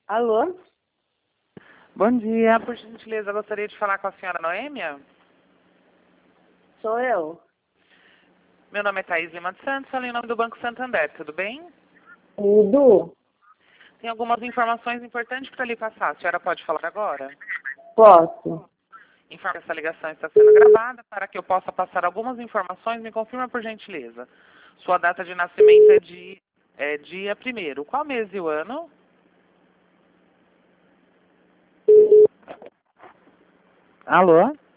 Alô? Bom dia, por gentileza, gostaria de falar com a senhora Noêmia. Sou eu. Meu nome é Thaís Lima de Santos, falei em nome do Banco Santander, tudo bem? Tudo? Tem algumas informações importantes para lhe passar, a senhora pode falar agora? Posso. Informe que essa ligação está sendo gravada para que eu possa passar algumas informações, me confirma por gentileza. Sua data de nascimento é dia 1º, qual mês e o ano? Alô?